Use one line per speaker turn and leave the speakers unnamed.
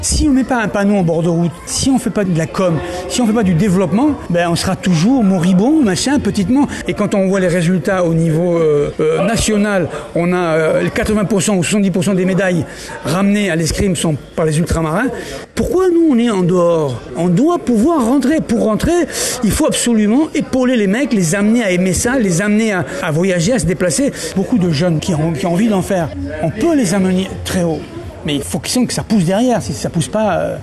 Si on ne met pas un panneau en bord de route, si on ne fait pas de la com, si on ne fait pas du développement, on sera toujours moribond, machin, petitement. Et quand on voit les résultats au niveau national, on a 80% ou 70% des médailles ramenées à l'escrime sont par les ultramarins. Pourquoi nous, on est en dehors ? On doit pouvoir rentrer. Pour rentrer, il faut absolument épauler les mecs, les amener à aimer ça, les amener à voyager, à se déplacer. Beaucoup de jeunes qui ont envie d'en faire, on peut les amener très haut. Mais il faut qu'ils sentent que ça pousse derrière. Si ça pousse pas,